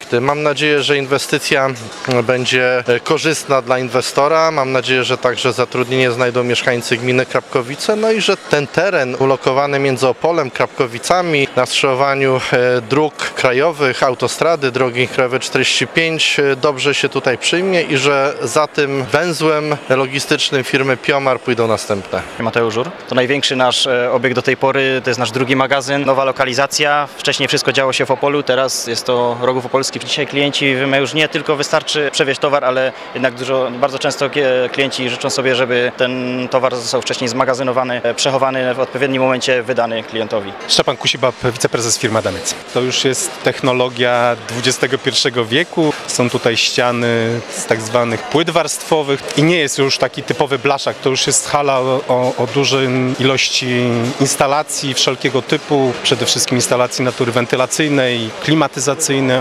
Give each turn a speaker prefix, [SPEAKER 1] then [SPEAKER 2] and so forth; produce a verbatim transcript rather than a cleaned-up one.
[SPEAKER 1] koszty. Mam nadzieję, że inwestycja będzie korzystna dla inwestora. Mam nadzieję, że także zatrudnienie znajdą mieszkańcy gminy Krapkowice, no i że ten teren ulokowany między Opolem, Krapkowicami na skrzyżowaniu dróg krajowych, autostrady, drogi krajowe czterdzieści pięć dobrze się tutaj przyjmie i że za tym węzłem logistycznym firmy Piomar pójdą następne.
[SPEAKER 2] Mateusz Żur. To największy nasz obiekt do tej pory, to jest nasz drugi magazyn, nowa lokalizacja. Wcześniej wszystko działo się w Opolu, teraz jest to Rogów Opolski. Dzisiaj klienci już nie tylko wystarczy przewieźć towar, ale jednak dużo, bardzo często klienci życzą sobie, żeby ten towar został wcześniej zmagazynowany, przechowany w odpowiednim momencie, wydany klientowi.
[SPEAKER 3] Szczepan Kusibab, wiceprezes firmy Adamiec. To już jest technologia dwudziestego pierwszego wieku. Są tutaj ściany z tak zwanych płyt warstwowych i nie jest już taki typowy blaszak. To już jest hala o, o, o dużej ilości instalacji wszelkiego typu, przede wszystkim instalacji natury wentylacyjnej, klimatyzacyjnej.